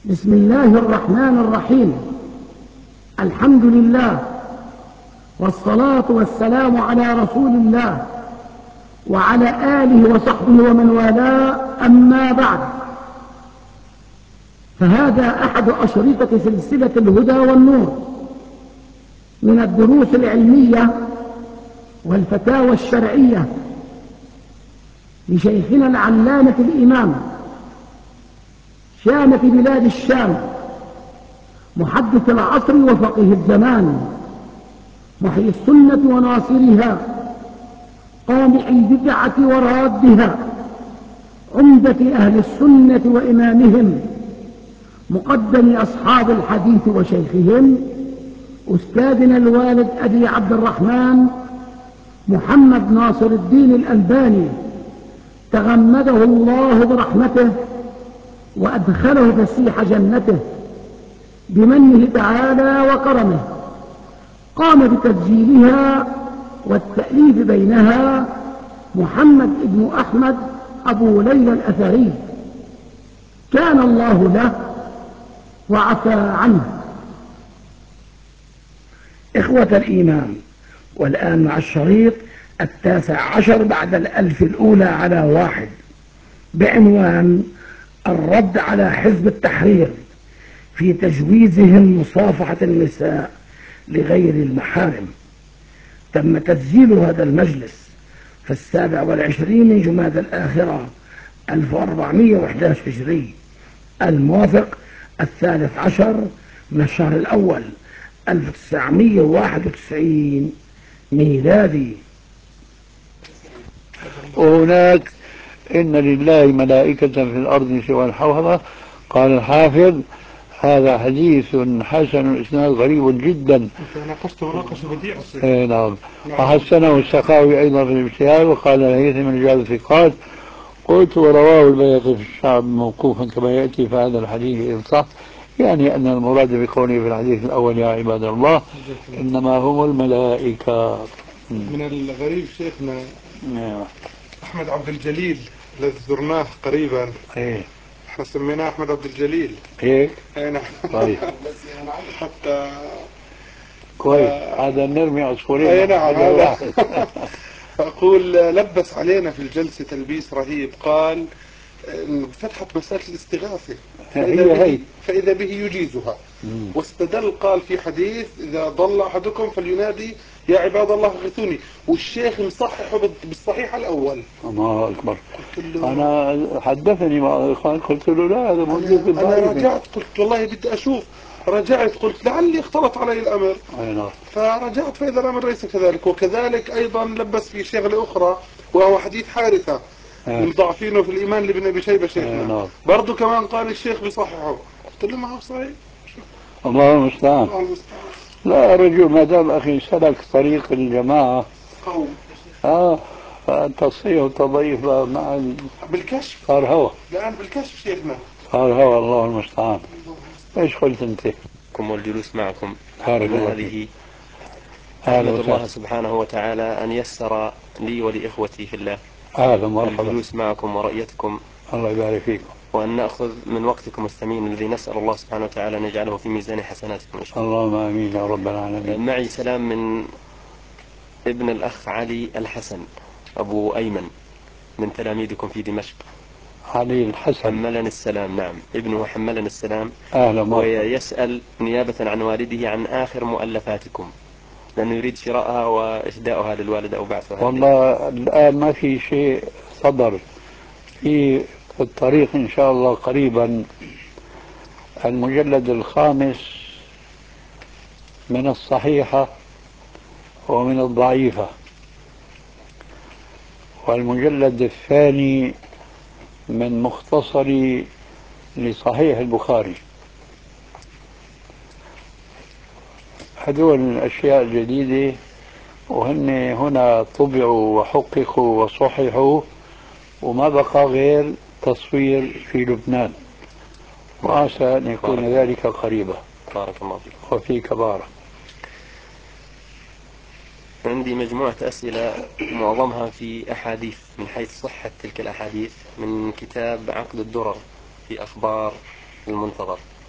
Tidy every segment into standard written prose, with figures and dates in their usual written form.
بسم الله الرحمن الرحيم. الحمد لله والصلاة والسلام على رسول الله وعلى آله وصحبه ومن والاه، أما بعد، فهذا أحد أشرطة سلسلة الهدى والنور من الدروس العلمية والفتاوى الشرعية لشيخنا العلامة الإمام شامة بلاد الشام، محدث العصر وفقيه الزمان، محيي السنة وناصرها، قامع البدعة ورادها، عمدة أهل السنة وإمامهم، مقدم أصحاب الحديث وشيخهم، أستاذنا الوالد أبي عبد الرحمن محمد ناصر الدين الألباني، تغمده الله برحمته وأدخله فسيح جنته بمنه تعالى وكرمه. قام بتسجيلها والتأليف بينها محمد بن أحمد أبو ليلى الأثري، كان الله له وعفى عنه. إخوة الإيمان، والآن مع الشريط 19 بعد 1000 الأولى على 1 بعنوان الرد على حزب التحرير في تجويزهم مصافحة النساء لغير المحارم. تم تسجيل هذا المجلس في 27 من جمادى الآخرة 1411 هجري، الموافق 13 من الشهر الأول 1991 ميلادي. وهناك إن لله ملائكة في الأرض سوى الحوضة. قال الحافظ: هذا حديث حسن إسناد غريب جدا. ناقشت مناقشة بديعة. نعم. وحسنه السخاوي أيضا في الابتهال، وقال الهيثم رجال الثقات. قلت: ورواه البيهقي في الشعب موقوفا كما يأتي. فهذا الحديث إن صح يعني أن المراد بقوله في الحديث الأول يا عباد الله إنما هم الملائكة. من الغريب شيخنا أحمد عبد الجليل الذي زرناه قريبا. احنا سميناه أحمد عبد الجليل. ايه نعم. طيب حتى كويس. هذا نرمي عصفورين. اي نعم هذا. فأقول لبس علينا في الجلسة تلبيس رهيب. قال فتحت مسألة الاستغاثة فإذا به يجيزها، واستدل قال في حديث إذا ضل أحدكم فلينادي يا عباد الله اغثوني، والشيخ مصححه بالصحيح الأول. الله أكبر. أنا حدثني مع الإخوان قلت له لا هذا موجود في الضعيف. أنا رجعت قلت والله بدي أشوف، رجعت قلت لعلي اختلط علي الأمر. فرجعت فإذا الأمر ليس كذلك. وكذلك أيضا لبس في شغلة أخرى وهو حديث حارثة المضاعفين في الإيمان لابن أبي شيبة شيخنا. برضو كمان قال الشيخ بصححه. قلت له ما هو صحيح. الله المستعان. لا رجل ما دام أخي سلك طريق الجماعة فالتصحيح والتضعيف مع بالكشف صار هوا. الآن بالكشف شيخنا صار هوا. الله المستعان. ايش قلت انت؟ والجلوس معكم هذه أحمد الله سبحانه وتعالى أن يسر لي ولإخوتي في الله الجلوس معكم ورؤيتكم. الله يبارك فيكم. وأن نأخذ من وقتكم الثمين الذي نسأل الله سبحانه وتعالى أن يجعله في ميزان حسناتكم إن شاء الله. اللهم آمين يا رب العالمين. معي سلام من ابن الأخ علي الحسن أبو أيمن من تلاميذكم في دمشق. علي الحسن حملني السلام. نعم ابنه حملني السلام. أهلا ويسأل نيابة عن والده عن آخر مؤلفاتكم لأنه يريد شراءها وإهداؤها للوالد أو بعثها. والله الآن ما في شيء صدر في الطريق إن شاء الله قريبا. المجلد الخامس من الصحيحة ومن الضعيفة، والمجلد الثاني من مختصر لصحيح البخاري. هذول الأشياء الجديدة، وهن هنا طبعوا وحققوا وصححوا، وما بقى غير تصوير في لبنان، وعسى أن يكون ذلك قريبا. بارك الله فيك. وفيك بارك. عندي مجموعة أسئلة معظمها في أحاديث من حيث صحة تلك الأحاديث من كتاب عقد الدرر في أخبار المنتظر.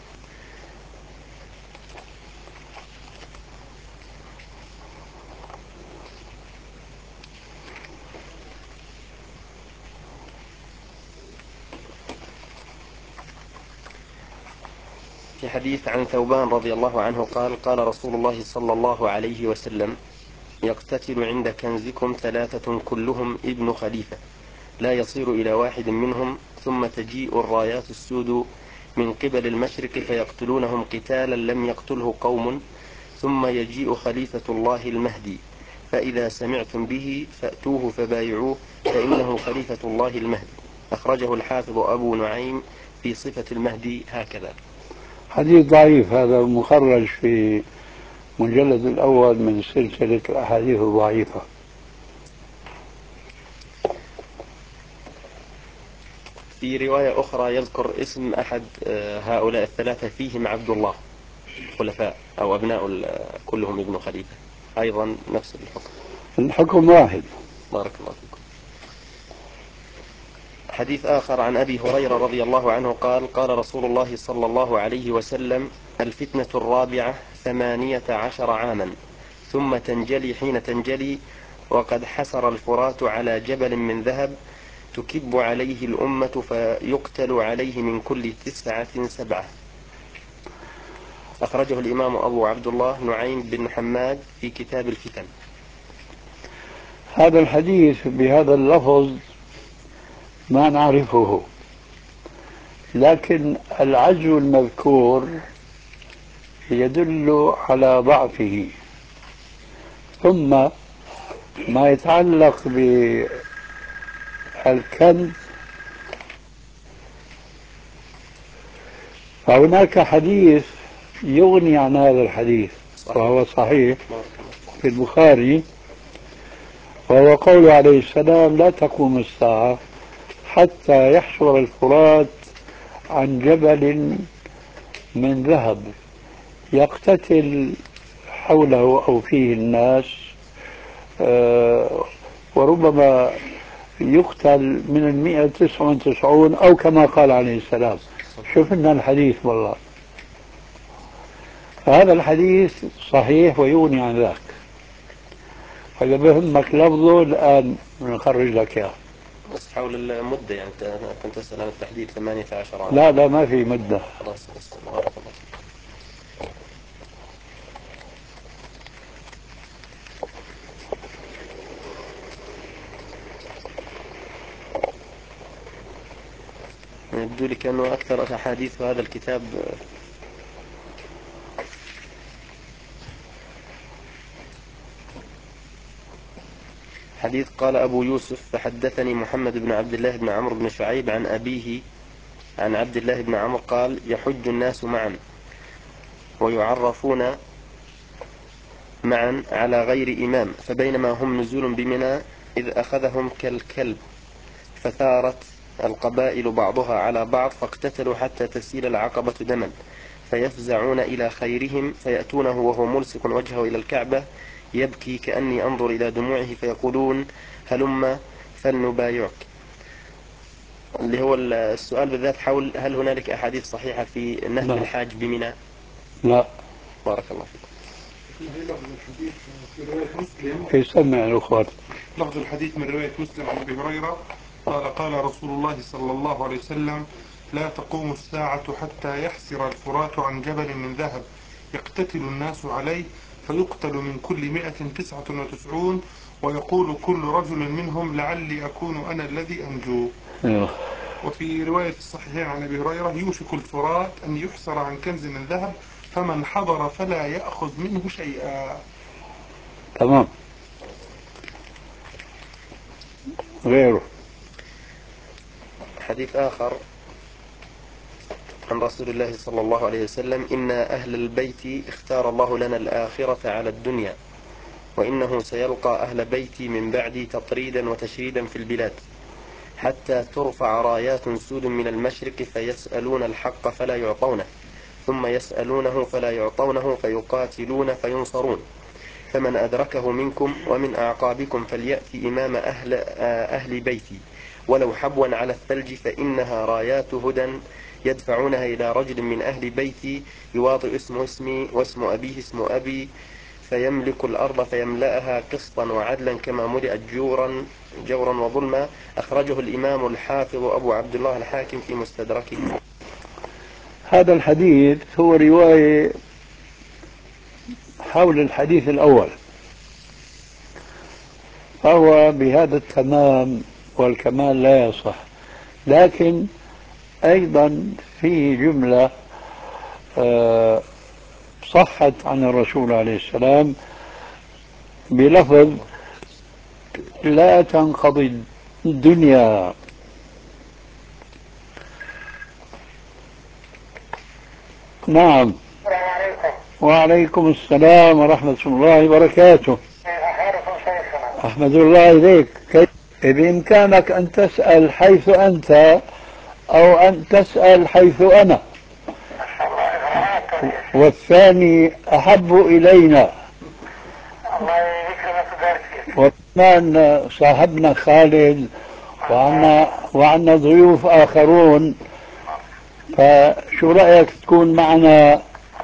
في حديث عن ثوبان رضي الله عنه قال قال رسول الله صلى الله عليه وسلم: يقتتل عند كنزكم 3 كلهم ابن خليفة، لا يصير إلى واحد منهم، ثم تجيء الرايات السود من قبل المشرق فيقتلونهم قتالا لم يقتله قوم، ثم يجيء خليفة الله المهدي، فإذا سمعتم به فأتوه فبايعوه، فإنه خليفة الله المهدي. أخرجه الحافظ أبو نعيم في صفة المهدي هكذا. حديث ضعيف، هذا مخرج في المجلد الأول من سلسلة الأحاديث الضعيفة. في رواية أخرى يذكر اسم أحد هؤلاء الثلاثة فيهم عبد الله، خلفاء أو أبناء كلهم ابن خليفة، أيضا نفس الحكم. الحكم واحد. بارك الله فيكم. حديث آخر عن أبي هريرة رضي الله عنه قال قال رسول الله صلى الله عليه وسلم: الفتنة الرابعة 18 عاما، ثم تنجلي حين تنجلي، وقد حسر الفرات على جبل من ذهب، تكب عليه الأمة فيقتل عليه من كل 9 7. أخرجه الإمام أبو عبد الله نعيم بن حماد في كتاب الفتن. هذا الحديث بهذا اللفظ ما نعرفه، لكن العجو المذكور يدل على ضعفه. ثم ما يتعلق بالكنز، فهناك حديث يغني عن هذا الحديث وهو صحيح في البخاري، وهو قوله عليه السلام: لا تقوم الساعة حتى يحشر الفرات عن جبل من ذهب يقتتل حوله أو فيه الناس، وربما يقتل من 199 أو كما قال عليه السلام. شوف لنا الحديث والله. فهذا الحديث صحيح ويغني عن ذاك. فإذا بهمك لفظه الآن نخرج لك إياه. بس حول المدة، يعني كنت أسأل عن التحديد 18 عام. لا ما في مدة. خلاص بس بارك الله. يبدو لي كأنه أكثر أحاديث هذا الكتاب حديث قال أبو يوسف: فحدثني محمد بن عبد الله بن عمرو بن شعيب عن أبيه عن عبد الله بن عمرو قال: يحج الناس معا ويعرفون معا على غير إمام، فبينما هم نزول بمنى إذ أخذهم كالكلب، فثارت القبائل بعضها على بعض، فاقتتلوا حتى تسيل العقبة دما، فيفزعون إلى خيرهم فيأتونه وهو ملصق وجهه إلى الكعبة يبكي كأني أنظر إلى دموعه، فيقولون: هلم فلنبايعك. اللي هو السؤال بالذات حول هل هنالك أحاديث صحيحة في نهل الحاج بمنى؟ لا. بارك الله فيكم. لفظ الحديث في رواية مسلم، يسمع الأخوات. لفظ الحديث من رواية مسلم عن أبي هريرة قال قال رسول الله صلى الله عليه وسلم: لا تقوم الساعة حتى يحسر الفرات عن جبل من ذهب يقتتل الناس عليه، فيقتل من كل 199، ويقول كل رجل منهم: لعلي أكون أنا الذي أنجو. وفي رواية الصحيحين عن أبي هريرة: يوشك الفرات أن يحسر عن كنز من ذهب، فمن حضر فلا يأخذ منه شيئا. تمام. غيره حديث آخر عن رسول الله صلى الله عليه وسلم: إن أهل البيت اختار الله لنا الآخرة على الدنيا، وإنه سيلقى أهل بيتي من بعدي تطريدا وتشريدا في البلاد، حتى ترفع رايات سود من المشرق فيسألون الحق فلا يعطونه، ثم يسألونه فلا يعطونه، فيقاتلون فينصرون، فمن أدركه منكم ومن أعقابكم فليأتي إمام أهل بيتي ولو حبوا على الثلج، فإنها رايات هدى يدفعونها إلى رجل من أهل بيتي يواطئ اسمه اسمي واسم أبيه اسم أبي، فيملك الأرض فيملأها قسطا وعدلا كما ملئت جورا وظلما. أخرجه الإمام الحافظ أبو عبد الله الحاكم في مستدركه. هذا الحديث هو رواية حول الحديث الأول، فهو بهذا التمام والكمال لا يصح، لكن أيضا فيه جملة صحت عن الرسول عليه السلام بلفظ لا تنقضي الدنيا. نعم. السلام عليكم. وعليكم السلام ورحمة الله وبركاته. كيف حالكم شيخنا؟ أحمد الله إليك. بإمكانك أن تسأل حيث أنت أو أن تسأل حيث أنا، والثاني أحب إلينا. الله يكرمك ويبارك فيك. وكمان صاحبنا خالد وعنا ضيوف آخرون، فشو رأيك تكون معنا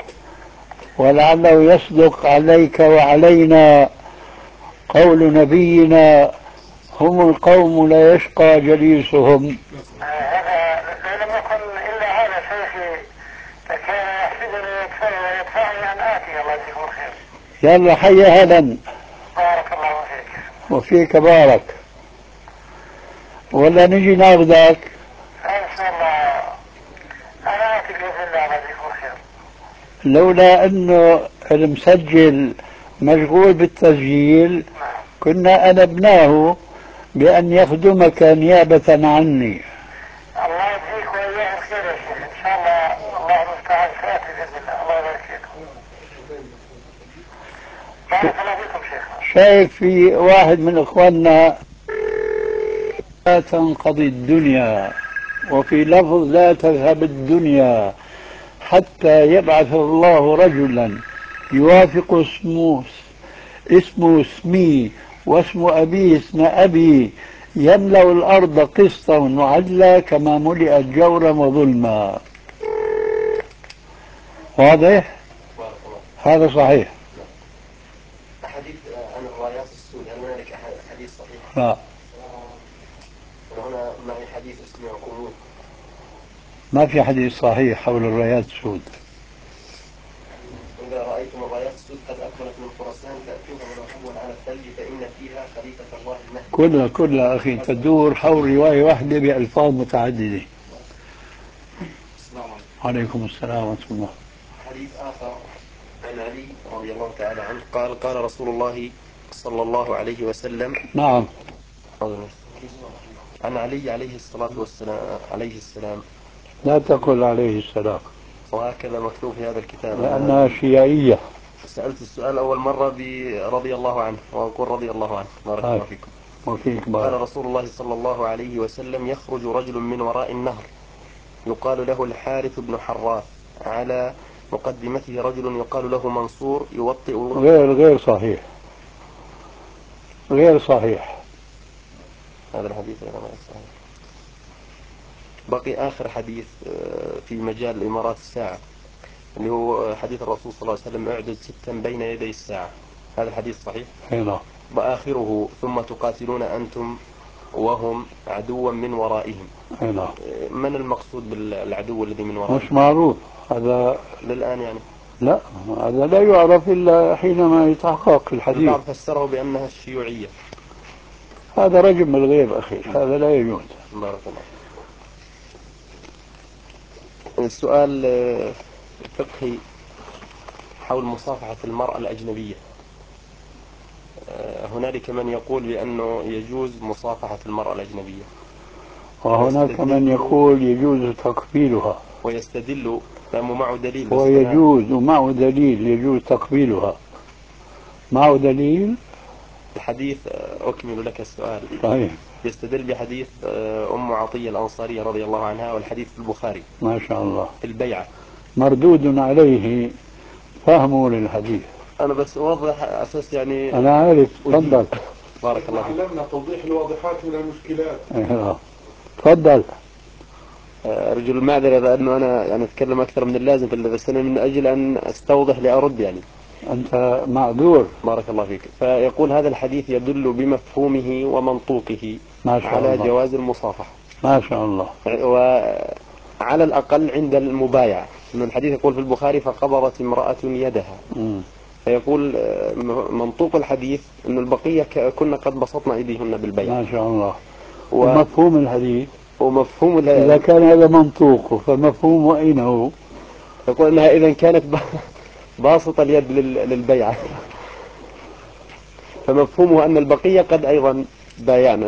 ولعله يصدق عليك وعلينا قول نبينا: هم القوم لا يشقى جليسهم. هذا لم يكن إلا هذا شيخي، فكان يحسبني ويدفعني أن آتي. الله يجزيكم خير. يلا حيا هلا. بارك الله فيك. وفيك بارك. ولا نجي ناخذك؟ إن شاء الله أنا آتي بإذن الله. الله يجزيكم خير. لولا أنه المسجل مشغول بالتسجيل كنا أنبناه بأن يخدمك نيابة عني. الله يجزيك وإياه الخير يا شيخ. إن شاء الله. الله المستعان. سآتي بإذن الله. الله يبارك فيكم. بارك الله فيكم شيخنا. شايف في واحد من إخواننا: لا تنقضي الدنيا، وفي لفظ لا تذهب الدنيا حتى يبعث الله رجلا يوافق اسمه اسمي واسم أبي اسم أبي، يملأ الأرض قسطا وعدلا كما ملئت جورا وظلما. واضح؟ هذا صحيح. حديث عن الرايات السود، هل هنالك حديث صحيح؟ لا، هنا معي حديث اسمه قمود. ما في حديث صحيح حول الرايات السود. إذا رأيتم الرايات السود قد أقبلت من خراسان فأتوها ولو حبوا على الثلج فإن فيها خليفة الله المهدي. كلها أخي تدور حول رواية واحدة بألفاظ متعددة. السلام عليكم. عليكم السلام ورحمة الله. حديث آخر عن علي رضي الله تعالى عنه قال: قال رسول الله صلى الله عليه وسلم. نعم. عن علي عليه الصلاة والسلام لا تقل عليه السلام، وهكذا مكتوب في هذا الكتاب. لأنها شيعية. سألت السؤال أول مرة برضي الله عنه وأقول رضي الله عنه. بارك الله فيكم. وفيك قال بارك. رسول الله صلى الله عليه وسلم: يخرج رجل من وراء النهر يقال له الحارث بن حراث، على مقدمته رجل يقال له منصور يوطئ. غير صحيح، غير صحيح. هذا الحديث غير صحيح. بقي آخر حديث في مجال إمارات الساعة، اللي هو حديث الرسول صلى الله عليه وسلم: اعدد ستا بين يدي الساعة. هذا الحديث صحيح. هنا وآخره: ثم تقاتلون أنتم وهم عدوا من ورائهم. هنا من المقصود بالعدو الذي من ورائهم؟ مش معروف هذا للآن يعني. لا، هذا لا يعرف إلا حينما يتحقق الحديث. البعض فسره بأنها الشيوعية. هذا رجم الغيب أخي، هذا لا يجوز. بارك الله. السؤال فقهي حول مصافحة المرأة الأجنبية. هنالك من يقول بأنه يجوز مصافحة المرأة الأجنبية، وهناك من يقول يجوز تقبيلها، ويستدل معه دليل. ويجوز ومعه دليل يجوز تقبيلها، معه دليل. الحديث أكمل لك السؤال. صحيح. يستدل بحديث أم عطية الأنصارية رضي الله عنها، والحديث في البخاري ما شاء الله. في البيعة. مردود عليه فهمه للحديث. أنا بس أوضح أساس يعني. أنا عارف. تفضل. بارك الله فيك. علمنا توضيح الواضحات من المشكلات. تفضل. أرجو المعذرة لأنه أنا يعني أتكلم أكثر من اللازم في بس أنا من أجل أن أستوضح لأرد يعني. أنت معذور. بارك الله فيك. فيقول هذا الحديث يدل بمفهومه ومنطوقه ما شاء على الله. جواز المصافحة. ما شاء الله. على الأقل عند المبايعة. إن الحديث يقول في البخاري فقبضت امرأة يدها، فيقول منطوق الحديث أن البقية كنا قد بسطنا أيديهن بالبيع. ما شاء الله. ومفهوم الحديث ومفهوم إذا كان هذا منطوقه فمفهومه أين هو؟ يقول أنها إذا كانت باسطة اليد للبيعة، فمفهومه أن البقية قد أيضا بايعنا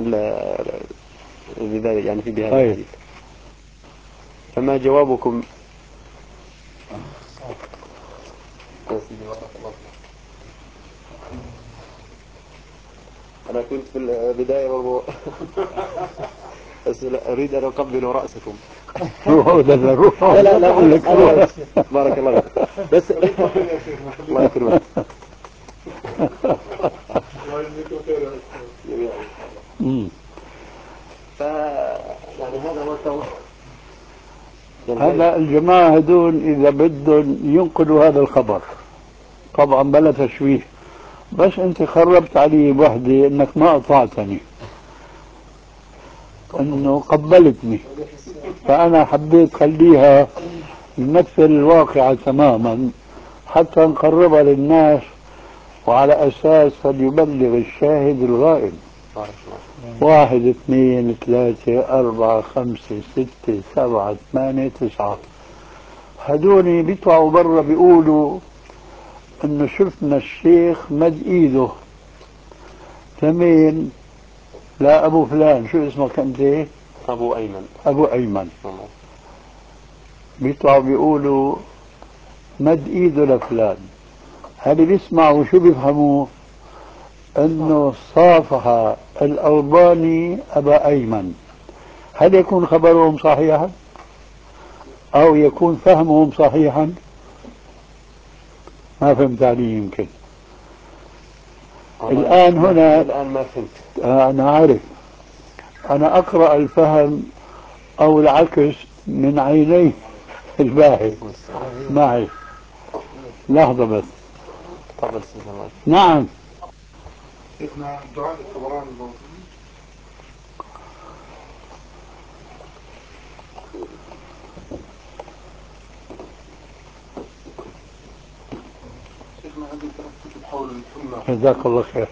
يعني في بهذا الحديث. فما جوابكم؟ أنا كنت في البداية برضو بس أريد أن أقبل رأسكم. لا لا لا بارك الله فيك. بس الله يكرمك. يعني هذا هو التوحيد. هلا الجماعة هدول إذا بدهم ينقلوا هذا الخبر طبعا بلا تشويه، بس أنت خربت علي بوحدة إنك ما قطعتني، إنه قبلتني، فأنا حبيت خليها نمثل الواقع تماما حتى نقربها للناس، وعلى أساس فليبلغ الشاهد الغائب. 1 2 3 4 5 6 7 8 9 هدوني بيطلعوا برا بيقولوا انه شفنا الشيخ مد ايده ثمين لا ابو فلان، شو اسمك انت؟ أبو أيمن. ابو ايمن. بيطلعوا بيقولوا مد ايده لفلان. هل بيسمعوا شو بيفهموا؟ انه صافح الألباني ابا ايمن. هل يكون خبرهم صحيحا او يكون فهمهم صحيحا؟ ما فهمت علي يمكن. الآن هنا الآن ما فهمت. أنا عارف، أنا أقرأ الفهم أو العكس من عيني الباحث معي. لحظة بس. تفضل سيدنا الله. نعم. شيخنا دعاء الطبراني الموجود. شيخنا عندي 3 كتب حول الحمى. جزاك الله خير.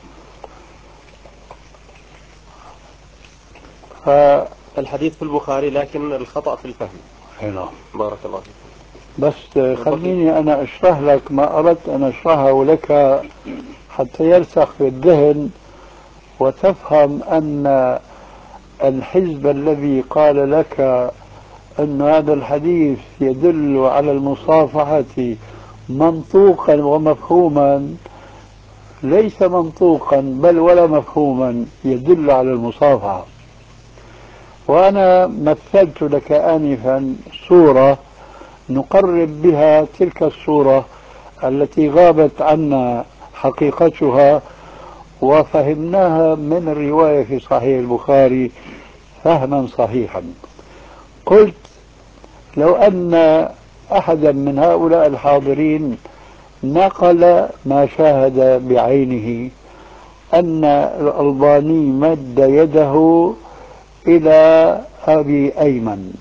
الحديث في البخاري لكن الخطأ في الفهم. هنا. بارك الله فيك. بس خليني أنا أشرح لك ما أردت أن أشرحه لك حتى يرسخ في الذهن وتفهم أن الحزب الذي قال لك أن هذا الحديث يدل على المصافحة منطوقا ومفهوما ليس منطوقا بل ولا مفهوما يدل على المصافحة. وأنا مثلت لك آنفا صورة نقرب بها تلك الصورة التي غابت عنا حقيقتها وفهمناها من الرواية في صحيح البخاري فهما صحيحا. قلت لو أن أحدا من هؤلاء الحاضرين نقل ما شاهد بعينه أن الألباني مد يده إلى أبي أيمن.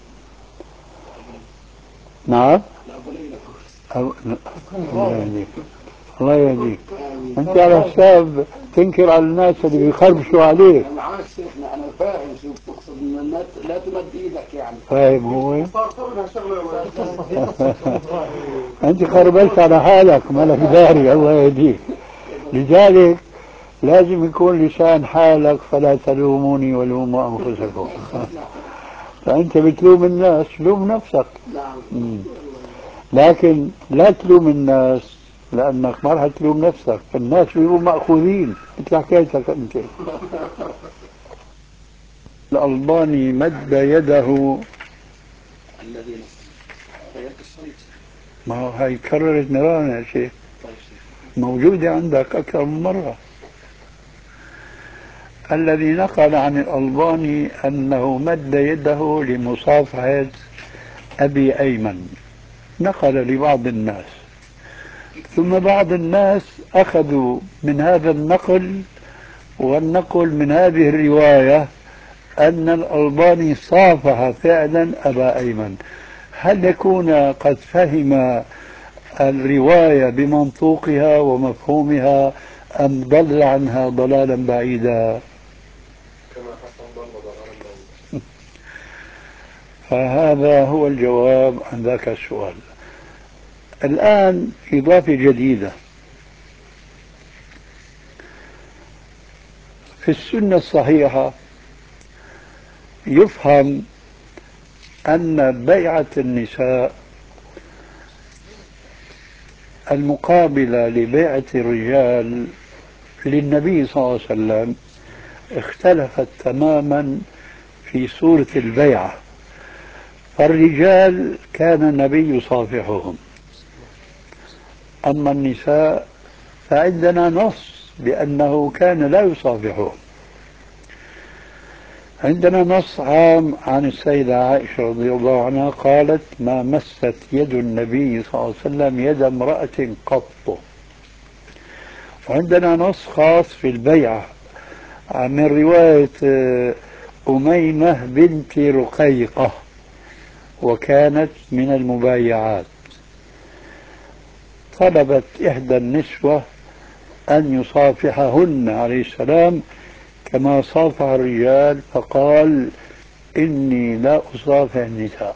نعم. الله يهديك، الله يهديك. أنت على حساب تنكر على الناس اللي بيخربشوا عليك. أنا عارف شيخنا، أنا فاهم شو بتقصد من لا تمد إيدك يعني. فاهم هو؟ أنت خربلت على حالك ما لك داري. الله يهديك. لذلك لازم يكون لسان حالك فلا تلوموني ولوموا أنفسكم. فأنت بتلوم الناس لوم نفسك. لكن لا تلوم الناس لأنك ما راح تلوم نفسك. الناس بيبقوا مأخوذين مثل حكايتك أنت. الألباني مد يده الذي يتصل. ما هو هاي كررت مرارا يا شيخ، موجودة عندك أكثر من مرة. الذي نقل عن الألباني أنه مد يده لمصافحة أبي أيمن، نقل لبعض الناس، ثم بعض الناس أخذوا من هذا النقل والنقل من هذه الرواية أن الألباني صافح فعلا أبا أيمن، هل يكون قد فهم الرواية بمنطوقها ومفهومها أم ضل عنها ضلالا بعيدا؟ كما حسن ضل ضلالا بعيدا. فهذا هو الجواب عن ذاك السؤال. الآن إضافة جديدة في السنة الصحيحة، يفهم أن بيعة النساء المقابلة لبيعة الرجال للنبي صلى الله عليه وسلم اختلفت تماما في صورة البيعة. فالرجال كان النبي يصافحهم، أما النساء فعندنا نص بأنه كان لا يصافحهم. عندنا نص عام عن السيدة عائشة رضي الله عنها قالت: ما مست يد النبي صلى الله عليه وسلم يد امرأة قط. وعندنا نص خاص في البيعة من رواية أميمة بنت رقيقة، وكانت من المبايعات. طلبت إحدى النسوة أن يصافحهن عليه السلام كما صافح الرجال، فقال: إني لا أصافح النساء.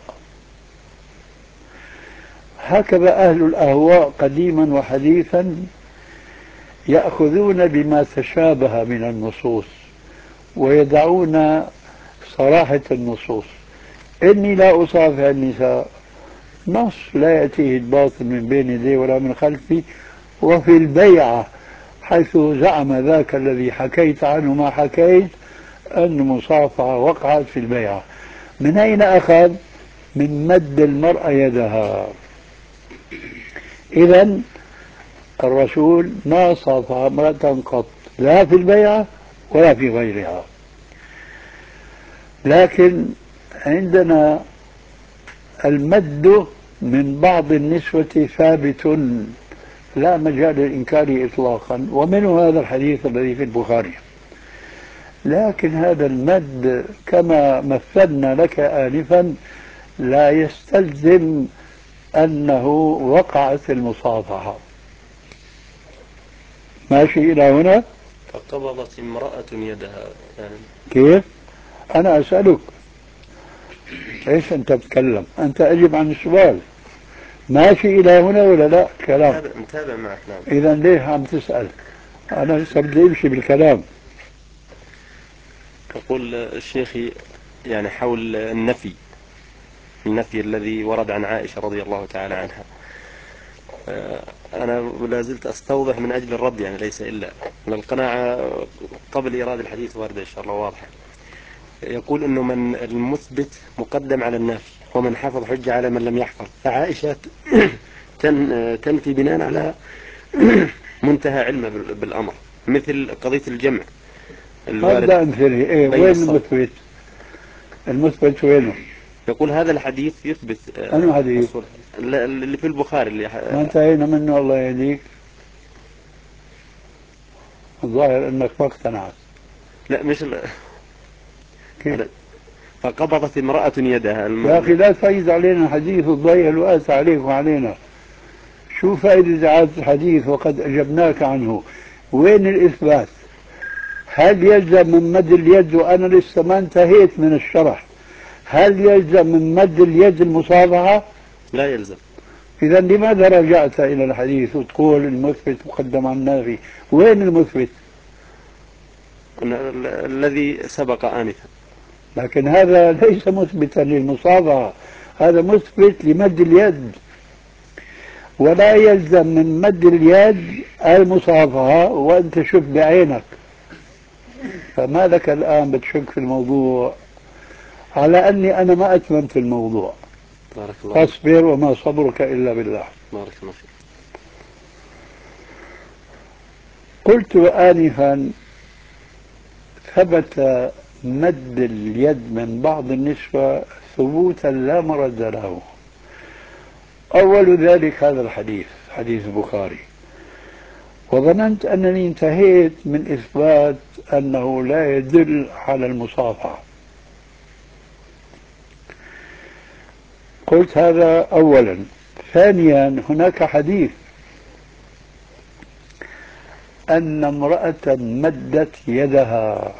هكذا أهل الأهواء قديما وحديثا يأخذون بما تشابه من النصوص ويدعون صراحة النصوص. إني لا أصافح النساء نص لا يأتيه الباطل من بين يديه ولا من خلفه. وفي البيعة حيث زعم ذاك الذي حكيت عنه ما حكيت أن المصافحة وقعت في البيعة. من أين أخذ؟ من مد المرأة يدها. إذن الرسول ما صافح امرأة قط، لا في البيعة ولا في غيرها. لكن عندنا المد من بعض النسوة ثابت لا مجال للإنكار إطلاقا، ومنه هذا الحديث الذي في البخاري. لكن هذا المد كما مثلنا لك آنفا لا يستلزم أنه وقعت المصافحة. ماشي إلى هنا؟ فقبضت امرأة يدها يعني. كيف؟ أنا أسألك إيش أنت تتكلم؟ أنت أجب عن السؤال. ماشي إلى هنا ولا لا كلام؟ متابع معك. نعم. إذا ليه عم تسأل؟ أنا لسه بدي أمشي بالكلام. يقول الشيخ يعني حول النفي الذي ورد عن عائشة رضي الله تعالى عنها. أنا لا زلت أستوضح من أجل الرد، يعني ليس إلا القناعة قبل إيراد الحديث واردة إن شاء الله واضحة. يقول إنه من المثبت مقدم على النافي، ومن حفظ حجة على من لم يحفظ. فعائشة تنفي بناء على منتهى علمه بالأمر، مثل قضية الجمع الوارد. هذا أمثله. إيه وين المثبت؟ المثبت وينه؟ يقول هذا الحديث يثبت. أنه حديث اللي في البخاري ما انتهينا منه الله يهديك. الظاهر أنك ما اقتنعت. لا مش كيف؟ فقبضت امرأة يدها. يا أخي لا تفيد علينا الحديث وتضيع الوقت عليك وعلينا. شو فائدة إعادة الحديث وقد أجبناك عنه؟ وين الإثبات؟ هل يلزم من مد اليد؟ وأنا لسه ما انتهيت من الشرح. هل يلزم من مد اليد المصافحة؟ لا يلزم. إذا لماذا رجعت إلى الحديث وتقول المثبت مقدم على النافي؟ وين المثبت؟ الذي سبق آنفا. لكن هذا ليس مثبتا للمصافحة، هذا مثبت لمد اليد، ولا يلزم من مد اليد المصافحة وأنت شوف بعينك. فما لك الآن بتشك في الموضوع على أني أنا ما أتممت الموضوع. بارك الله. فاصبر وما صبرك إلا بالله. بارك الله فيك. قلت آنفا ثبت مد اليد من بعض النسوة ثبوتا لا مرد له. أول ذلك هذا الحديث، حديث البخاري، وظننت أنني انتهيت من إثبات أنه لا يدل على المصافحة. قلت هذا أولا. ثانيا، هناك حديث أن امرأة مدت يدها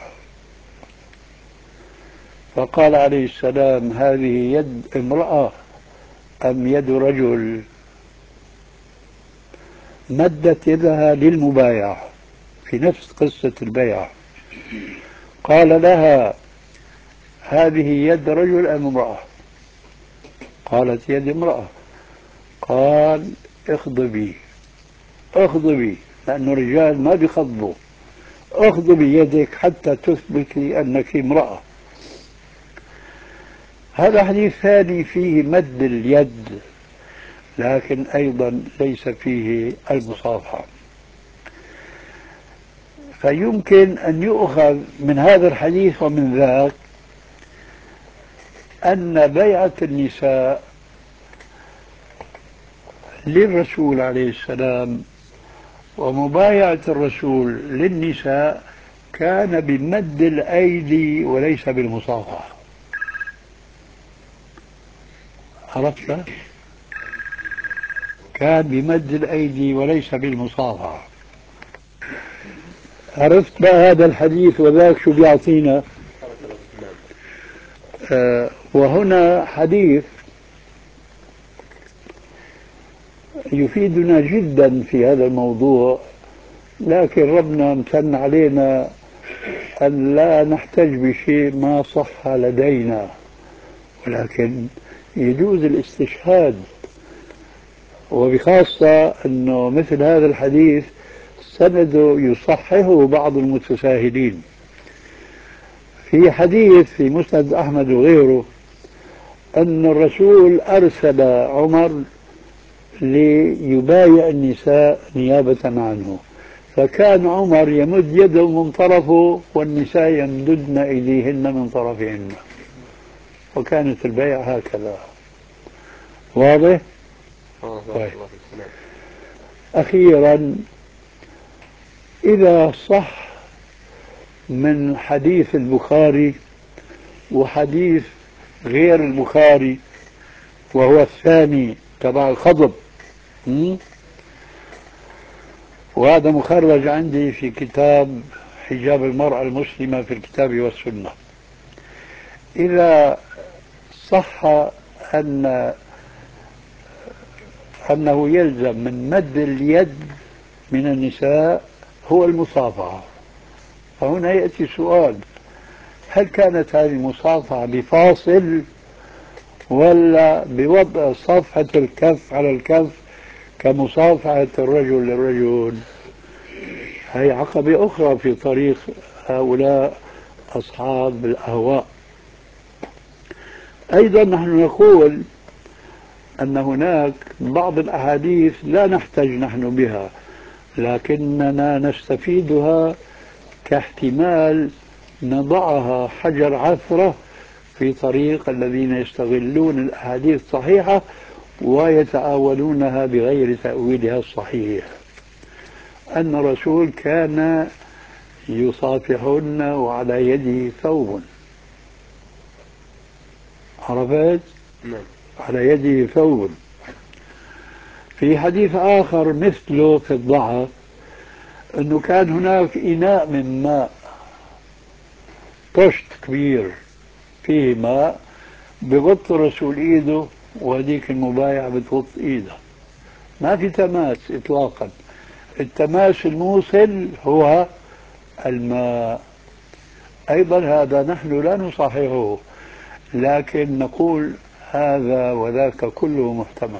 فقال عليه السلام: هذه يد امرأة أم يد رجل؟ مدت يدها للمبايعة في نفس قصة البيع. قال لها: هذه يد رجل أم امرأة؟ قالت: يد امرأة. قال: اخضبي اخضبي، لأنه الرجال ما بيخضبوا، اخضبي يدك حتى تثبتي أنك امرأة. هذا حديث ثاني فيه مد اليد، لكن أيضا ليس فيه المصافحة. فيمكن أن يؤخذ من هذا الحديث ومن ذاك أن بيعة النساء للرسول عليه السلام ومبايعة الرسول للنساء كان بمد الأيدي وليس بالمصافحة. عرفت؟ كان بمد الأيدي وليس بالمصافحة. عرفت بقى هذا الحديث وذاك شو بيعطينا؟ وهنا حديث يفيدنا جدا في هذا الموضوع، لكن ربنا امتن علينا أن لا نحتج بشيء ما صح لدينا، ولكن يجوز الاستشهاد، وبخاصة أنه مثل هذا الحديث سنده يصححه بعض المتساهلين. في حديث في مسند أحمد وغيره أن الرسول أرسل عمر ليبايع النساء نيابة عنه، فكان عمر يمد يده من طرفه والنساء يمددن أيديهن من طرفهن، وكانت البيع هكذا. واضح؟ طيب. أخيرا، إذا صح من حديث البخاري وحديث غير البخاري وهو الثاني تبع الخضب، وهذا مخرج عندي في كتاب حجاب المرأة المسلمة في الكتاب والسنة، إذا صح أنه يلزم من مد اليد من النساء هو المصافحة، فهنا يأتي سؤال: هل كانت هذه المصافحة بفاصل ولا بوضع صفحة الكف على الكف كمصافحة الرجل للرجل؟ هي عقبة أخرى في طريق هؤلاء أصحاب الأهواء. أيضا نحن نقول أن هناك بعض الأحاديث لا نحتاج نحن بها، لكننا نستفيدها كاحتمال نضعها حجر عثرة في طريق الذين يستغلون الأحاديث الصحيحة ويتآولونها بغير تأويلها الصحيح. أن الرسول كان يصافحن وعلى يده ثوب. عرفت؟ على يده ثوب. في حديث آخر مثله في الضعف أنه كان هناك إناء من ماء، طشت كبير فيه ماء، بغط الرسول إيده وهذيك المبايع بتغط إيده، ما في تماس إطلاقا. التماس الموصل هو الماء. أيضا هذا نحن لا نصححه، لكن نقول هذا وذاك كله محتمل.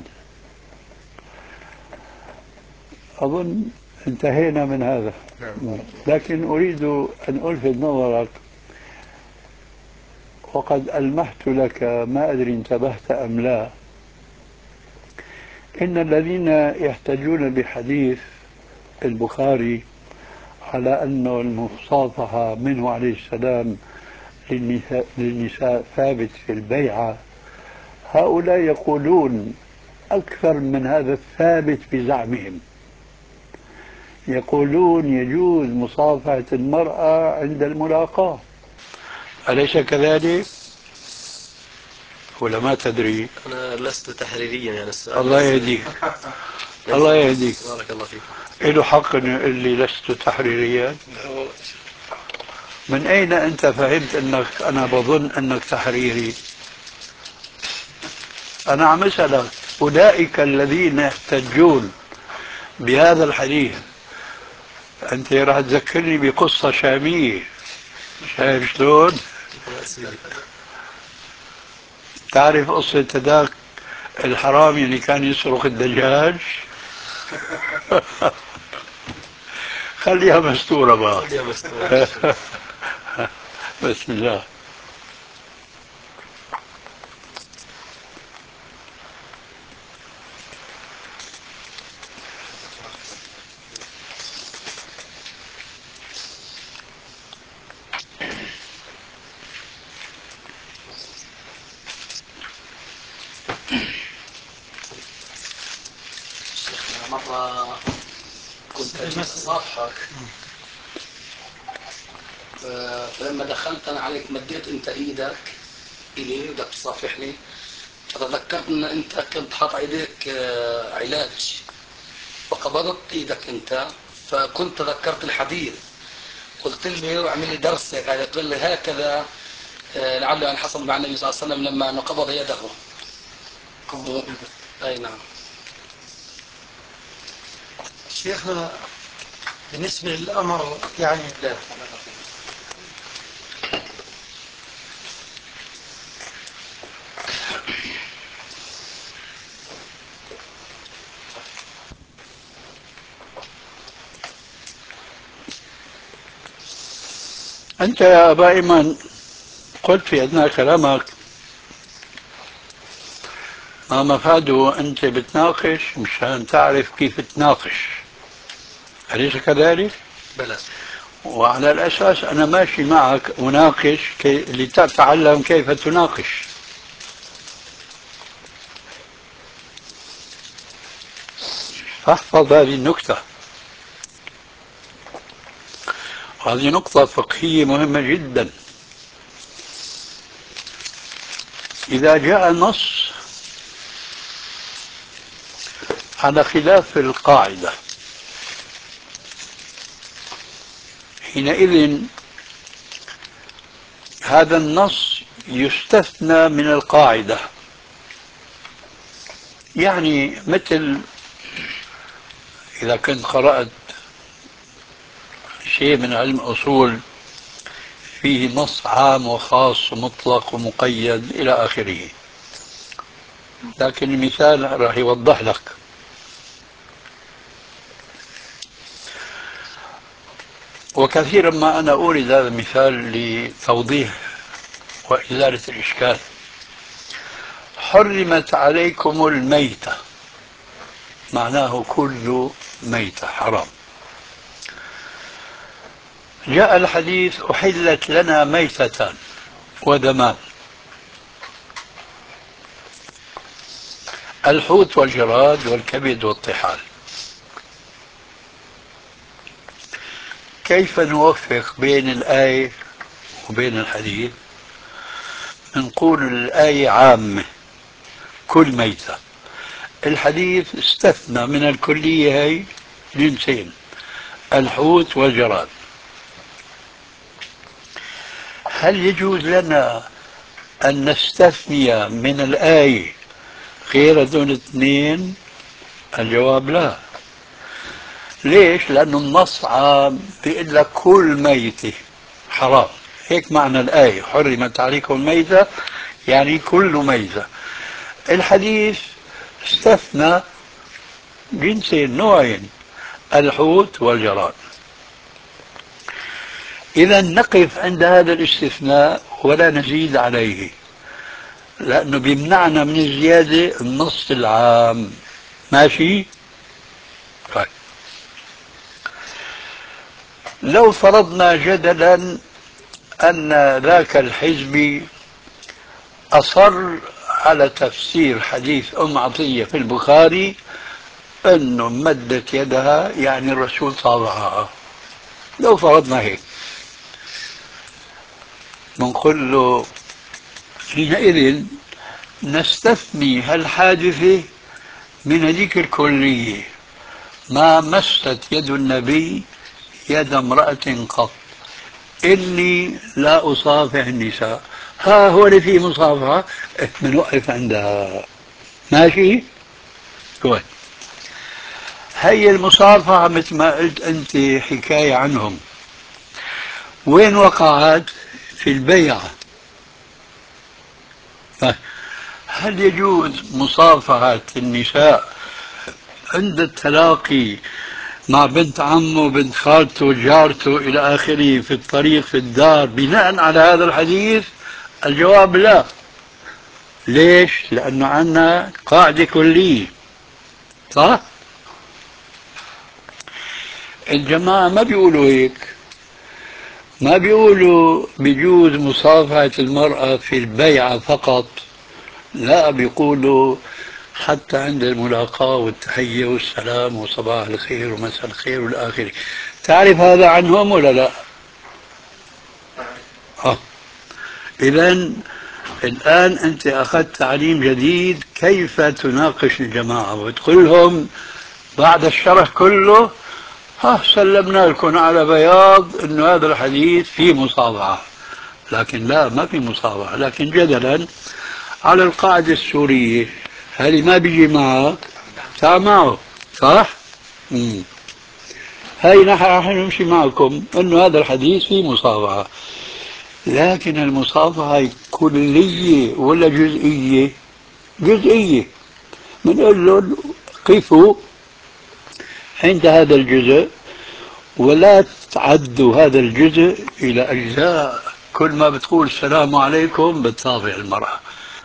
أظن انتهينا من هذا. لكن أريد أن ألفت نظرك، وقد ألمحت لك، ما أدري انتبهت أم لا، إن الذين يحتجون بحديث البخاري على أن المصافحة منه عليه السلام للنساء ثابت في البيعة، هؤلاء يقولون أكثر من هذا الثابت بزعمهم. يقولون يجوز مصافحة المرأة عند الملاقاة، أليس كذلك؟ ولا ما تدري؟ أنا لست تحريريا يعني السؤال. الله يهديك. الله يهديك. بارك الله فيك. له حق انه يقول لي لست تحريريا. من اين انت فهمت انك انا بظن انك تحريري؟ انا عم اسالك اولئك الذين يحتجون بهذا الحديث، انت راح تذكرني بقصه شاميه. شايف شلون؟ تعرف قصه هذاك الحرامي اللي كان يسرق الدجاج؟ خليها مستورة بقى. خليها مستورة. بسم الله. مرة كنت أجلس أصافحك، فلما دخلت أنا عليك مديت أنت إيدك إلي بدك تصافحني، فتذكرت أن أنت كنت حاط إيديك علاج، فقبضت إيدك أنت، فكنت تذكرت الحديث، قلت لي اعمل لي درس هيك، قلت لي هكذا لعله أن حصل مع النبي صلى الله عليه وسلم لما نقبض يده. أي نعم. شيخنا بالنسبة للأمر يعني لا. أنت يا أبا إيمان قلت في أثناء كلامك ما مفاده أنت بتناقش مشان تعرف كيف تناقش، أليس كذلك؟ بلى. وعلى الأساس أنا ماشي معك أناقش لتتعلم كيف تناقش. فاحفظ هذه النكتة، وهذه نقطة فقهية مهمة جدا. إذا جاء نص على خلاف القاعدة حينئذ هذا النص يستثنى من القاعدة. يعني مثل إذا كنت قرأت شيء من علم أصول فيه نص عام وخاص ومطلق ومقيد إلى آخره، لكن المثال راح يوضح لك. وكثيرا ما أنا أورد هذا المثال لتوضيح وإزالة الإشكال. حرمت عليكم الميتة، معناه كل ميتة حرام. جاء الحديث أحلت لنا ميتتان ودمان، الحوت والجراد والكبد والطحال. كيف نوفق بين الآية وبين الحديث؟ نقول الآية عامة كل ميتة، الحديث استثنى من الكلية هي جنسين، الحوت والجراد. هل يجوز لنا أن نستثني من الآية غير هذول الاثنين؟ الجواب لا. ليش؟ لأنه النص عام بيقول لك كل ميتة حرام، هيك معنى الآية حرمت عليكم الميتة يعني كل ميتة. الحديث استثنى جنسين نوعين، الحوت والجراد. إذا نقف عند هذا الاستثناء ولا نزيد عليه، لأنه بيمنعنا من الزيادة النص العام. ماشي؟ طيب، لو فرضنا جدلا أن ذاك الحزبي أصر على تفسير حديث أم عطية في البخاري أنه مدت يدها يعني الرسول صابها، لو فرضنا هيك بنقول له حينئذ نستثني هالحادثة من هذيك الكلية. ما مست يد النبي يد امرأة قط إني لا أصافح النساء. ها هو اللي فيه مصافحة، بنوقف عندها. ماشي؟ كويس. هي المصافحة مثل ما قلت أنت حكاية عنهم. وين وقعت؟ في البيعة. هل يجوز مصافحة النساء عند التلاقي مع بنت عمه بنت خالته جارته إلى آخره في الطريق في الدار بناء على هذا الحديث؟ الجواب لا. ليش؟ لأنه عندنا قاعدة كلية. صح؟ الجماعة ما بيقولوا هيك. ما بيقولوا بيجوز مصافحة المرأة في البيعة فقط. لا، بيقولوا حتى عند الملاقاة والتحية والسلام وصباح الخير ومساء الخير والآخر. تعرف هذا عنهم ولا لا؟ إذا الآن أنت أخذت تعليم جديد كيف تناقش الجماعة وتقول لهم بعد الشرح كله سلمنا لكم على بياض أنه هذا الحديث فيه مصافحة. لكن لا، ما في مصافحة. لكن جدلا على القاعدة السورية، هل ما بيجي معك تعال معه. صح؟ هاي نحن راح نمشي معكم انه هذا الحديث فيه مصافحة. لكن المصافحة كلية ولا جزئية؟ جزئية. بنقول لهم قفوا عند هذا الجزء ولا تعدوا هذا الجزء إلى أجزاء. كل ما بتقول السلام عليكم بتصافح المرأة.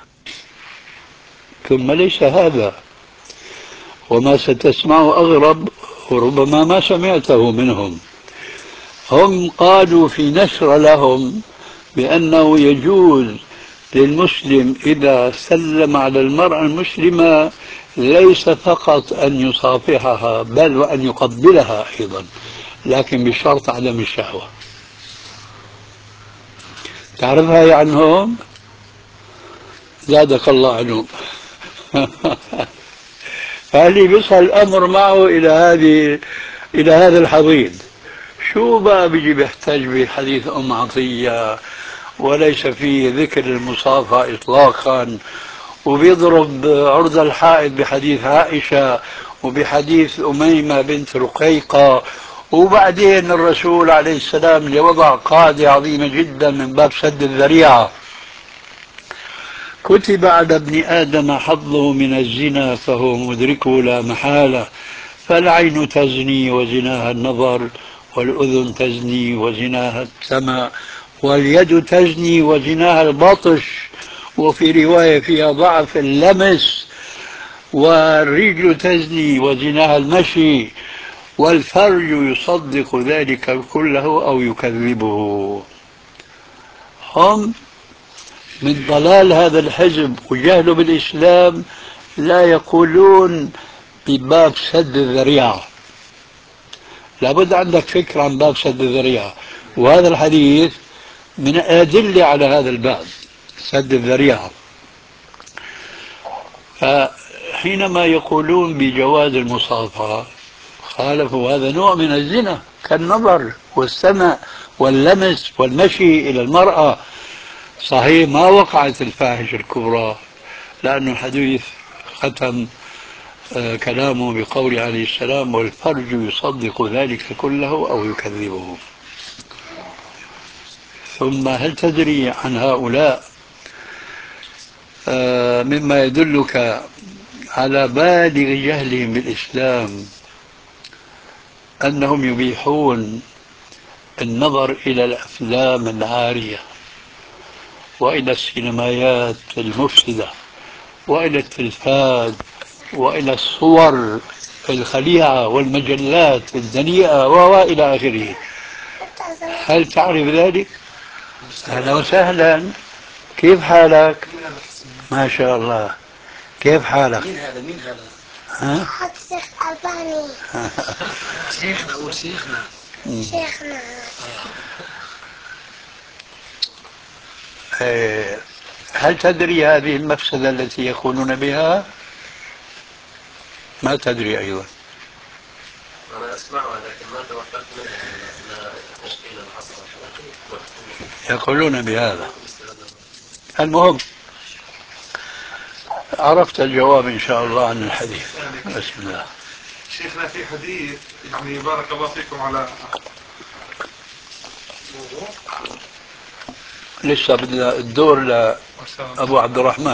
ثم ليس هذا، وما ستسمعه أغرب وربما ما سمعته منهم. هم قالوا في نشر لهم بأنه يجوز للمسلم إذا سلم على المرأة المسلمة ليس فقط أن يصافحها بل وأن يقبلها أيضا، لكن بشرط عدم الشهوة. تعرفها هي عنهم؟ زادك الله عنهم. فاللي بيصل الأمر معه إلى هذا الحضيض، شو بقى بيجي بيحتج بحديث أم عطية وليس فيه ذكر المصافحة إطلاقا، وبيضرب عرض الحائط بحديث عائشة وبحديث أميمة بنت رقيقة. وبعدين الرسول عليه السلام اللي وضع قاعدة عظيمة جدا من باب سد الذريعة: كتب على ابن آدم حظه من الزنا فهو مدركه لا محالة، فالعين تزني وزناها النظر، والأذن تزني وزناها السمع، واليد تزني وزناها البطش، وفي رواية فيها ضعف اللمس، والرجل تزني وزناها المشي، والفرج يصدق ذلك كله أو يكذبه. هم من ضلال هذا الحزب وجهله بالإسلام لا يقولون بباب سد الذريعة. لابد عندك فكرة عن باب سد الذريعة، وهذا الحديث من الأدلة على هذا الباب سد الذريعة. فحينما يقولون بجواز المصافحة خالفوا هذا نوع من الزنا كالنظر والسمع واللمس والمشي إلى المرأة. صحيح ما وقعت الفاحشة الكبرى، لأن الحديث ختم كلامه بقول عليه السلام: والفرج يصدق ذلك كله أو يكذبه. ثم هل تدري عن هؤلاء مما يدلك على بالغ جهلهم بالإسلام أنهم يبيحون النظر إلى الأفلام العارية وإلى السينمايات المفسدة وإلى التلفاز وإلى الصور الخليعة والمجلات الدنيئة وإلى آخره؟ هل تعرف ذلك؟ أهلا وسهلا، كيف حالك؟ ما شاء الله، كيف حالك؟ مين هذا؟ مين هذا؟ ها؟ شيخ ألباني. شيخنا أو شيخنا؟ شيخنا. هل تدري هذه المفسدة التي يقولون بها؟ ما تدري أيضا. أنا أسمعها لكن ما توقفت منها لا تشكيل العصر. يقولون بهذا. المهم عرفت الجواب إن شاء الله عن الحديث. بسم الله. شيخنا في حديث يعني بارك الله فيكم على لسه بدنا الدور لأبو عبد الرحمن،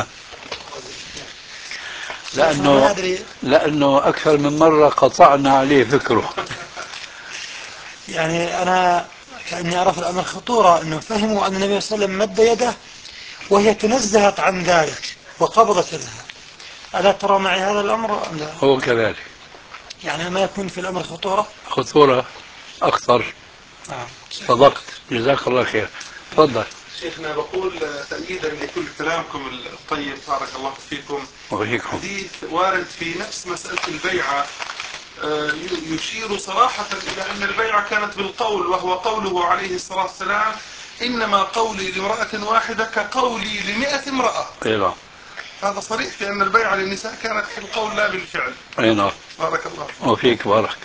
لأنه أكثر من مرة قطعنا عليه فكره. يعني أنا كأني أعرف الأمر خطورة، أنه فهموا أن النبي صلى الله عليه وسلم مد يده وهي تنزهت عن ذلك وقبضت لها. ألا ترى معي هذا الأمر أم لا؟ هو كذلك. يعني ما يكون في الأمر خطورة أخطر. صدقت، جزاك الله خير. تفضل. شيخنا بقول تأييدا لكل كلامكم الطيب بارك الله فيكم. وفيكم. حديث وارد في نفس مسألة البيعة يشير صراحة إلى أن البيعة كانت بالقول، وهو قوله عليه الصلاة والسلام: إنما قولي لامرأة واحدة كقولي ل100 امرأة. أي نعم. هذا صريح في أن البيعة للنساء كانت في القول لا بالفعل. أي نعم. بارك الله فيك. وفيك بارك.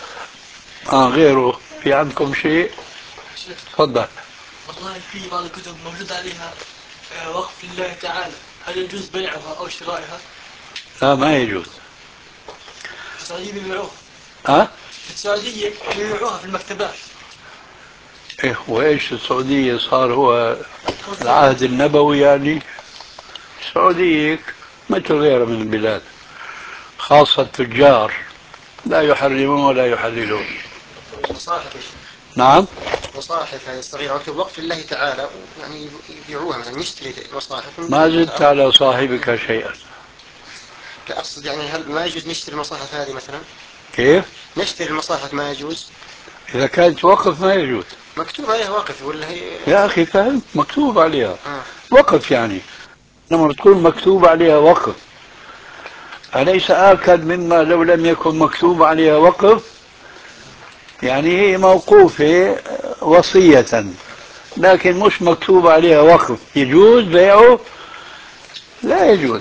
غيره في عندكم شيء؟ تفضل. والله في بعض الكتب موجود عليها وقف لله تعالى، هل يجوز بيعها أو شرائها؟ لا ما يجوز. في السعودية بيبيعوها. في السعودية بيبيعوها في المكتبات. إيه وإيش السعودية صار هو العهد النبوي يعني؟ السعودية مثل غيرها من البلاد، خاصة التجار لا يحرمون ولا يحللون. مصاحف. نعم. مصاحف هذه الصغيرة مكتوب وقف لله تعالى، يعني يبيعوها مثلا، نشتري مصاحف. ما زدت على صاحبك شيئا. أقصد يعني هل ما يجوز نشتري المصاحف هذه مثلا؟ كيف؟ نشتري المصاحف ما يجوز؟ إذا كانت وقف ما يجوز. مكتوب عليها وقف ولا هي؟ يا أخي فهمت، مكتوب عليها وقف يعني. لما تكون مكتوب عليها وقف أليس آكد مما لو لم يكن مكتوب عليها وقف؟ يعني هي موقوفة وصية لكن مش مكتوب عليها وقف، يجوز بيعه؟ لا يجوز.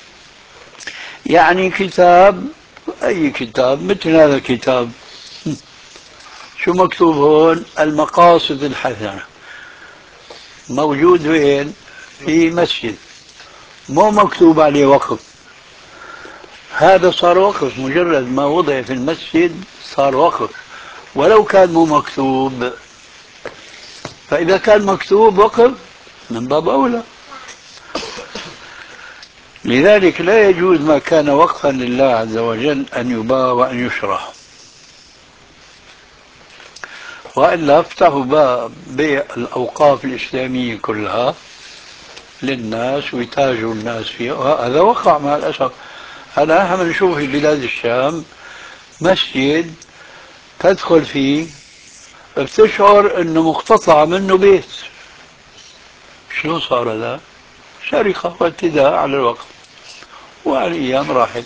يعني كتاب، أي كتاب مثل هذا الكتاب، شو مكتوب هون؟ المقاصد الحسنة، موجود وين؟ في مسجد، مو مكتوب عليه وقف. هذا صار وقف، مجرد ما وضع في المسجد صار وقف ولو كان مو مكتوب. فإذا كان مكتوب وقف من باب أولى. لذلك لا يجوز ما كان وقفا لله عز وجل أن يباع وأن يشرى، وإلا افتحوا باب بيع الأوقاف الإسلامية كلها للناس ويتاجروا الناس فيها. هذا وقع مع الأسف. أنا نحن نشوف في بلاد الشام مسجد تدخل فيه بتشعر أنه مقتطع منه بيت. شلون صار هذا؟ سرقة واعتداء على الوقت، والأيام راحت.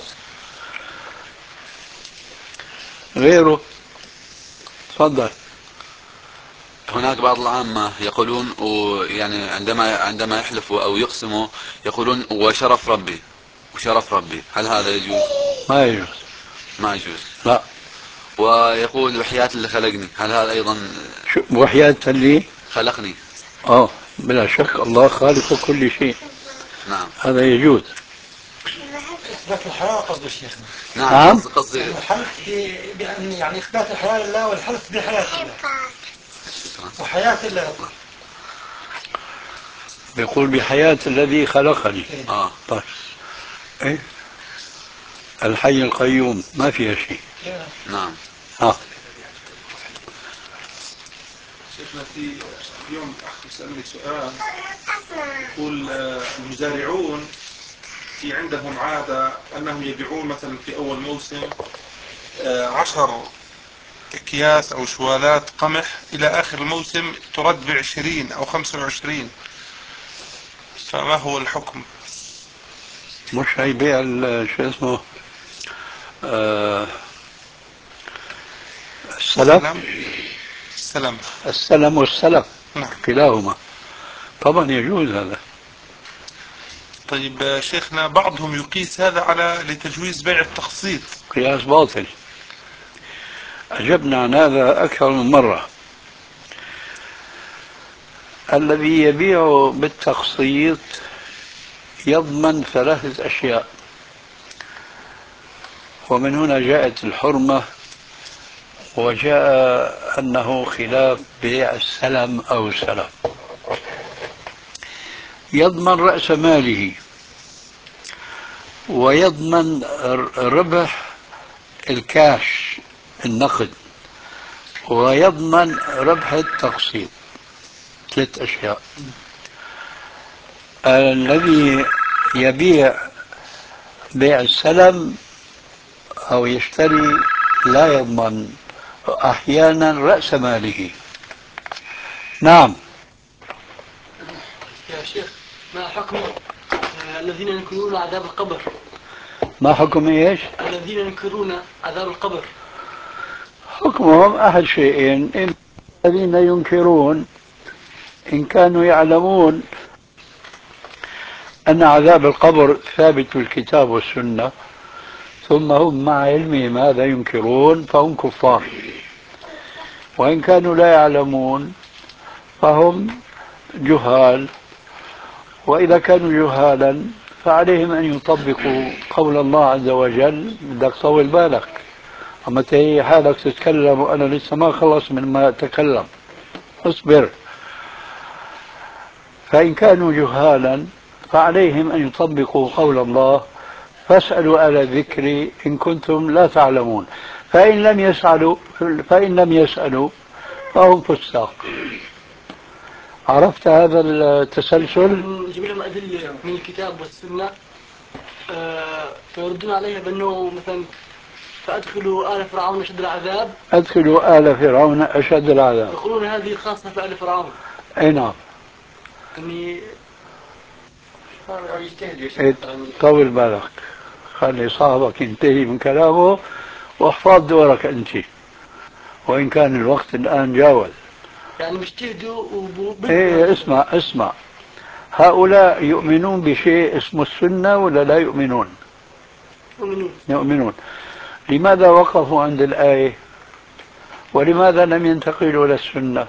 غيره. تفضل. هناك بعض العامة يقولون، ويعني عندما يحلفوا أو يقسموا يقولون وشرف ربي وشرف ربي، هل هذا يجوز؟ ما يجوز. ما يجوز. لا. ويقول وحياة اللي خلقني، هل هذا أيضا؟ شو وحياة اللي خلقني؟ بلا شك الله خالق كل شيء. نعم. هذا يجوز. إثبات الحياة قصد الشيخ. نعم. قصدي الحلف بأن يعني إثبات الحياة لله والحلف بحياة الله وحياة الله. بيقول بحياة الذي خلقني. طيب. إيه؟ الحي القيوم ما فيها شيء. نعم. شيخنا في اليوم أخ يسألني سؤال، يقول المزارعون في عندهم عادة أنهم يبيعون مثلا في أول موسم 10 أكياس أو شوالات قمح، إلى آخر الموسم ترد ب20 أو 25. فما هو الحكم؟ مش هي بيع شو اسمه السلم والسلف. نعم. كلاهما طبعا يجوز هذا. طيب شيخنا، بعضهم يقيس هذا على لتجويز بيع التقسيط. قياس باطل. أجبنا عن هذا أكثر من مرة. الذي يبيع بالتقسيط يضمن ثلاثة أشياء، ومن هنا جاءت الحرمة، وجاء أنه خلاف بيع السلم أو السلم. يضمن رأس ماله، ويضمن ربح الكاش النقد، ويضمن ربح التقسيط. ثلاث أشياء. الذي يبيع بيع السلم أو يشتري لا يضمن أحيانا رأس ماله. نعم. يا شيخ، ما حكم الذين ينكرون عذاب القبر؟ ما حكم ايش؟ الذين ينكرون عذاب القبر حكمهم أحد شيئين: إن الذين ينكرون إن كانوا يعلمون أن عذاب القبر ثابت في الكتاب والسنة، ثم هم مع علمهم هذا ينكرون، فهم كفار. وإن كانوا لا يعلمون فهم جهال. وإذا كانوا جهالا فعليهم أن يطبقوا قول الله عز وجل. بدك طول بالك، أما تهي حالك تتكلم وأنا لسه ما خلص من ما أتكلم، اصبر. فإن كانوا جهالا فعليهم أن يطبقوا قول الله: فاسألوا أهل الذكر إن كنتم لا تعلمون. فإن لم يسألوا فهم فساق. عرفت هذا التسلسل؟ نجيب لهم أدلة من الكتاب والسنة فيردون عليها بأنه مثلا فأدخلوا آل فرعون أشد العذاب. أدخلوا آل فرعون أشد العذاب. يقولون هذه خاصة بآل فرعون. أي نعم. يعني طول بالك، خلي صاحبك ينتهي من كلامه واحفظ دورك أنت، وإن كان الوقت الآن جاوز. يعني بيجتهدوا إيه، اسمع. هؤلاء يؤمنون بشيء اسمه السنة ولا لا يؤمنون؟ يؤمنون. لماذا وقفوا عند الآية؟ ولماذا لم ينتقلوا إلى السنة؟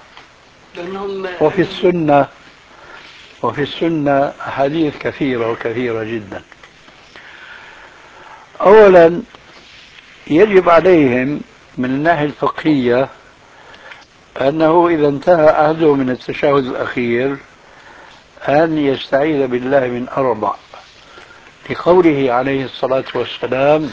وفي السنة أحاديث كثيرة وكثيرة جدا. أولا، يجب عليهم من الناحية الفقهية أنه إذا انتهى أحده من التشهد الأخير أن يستعيذ بالله من 4، لقوله عليه الصلاة والسلام: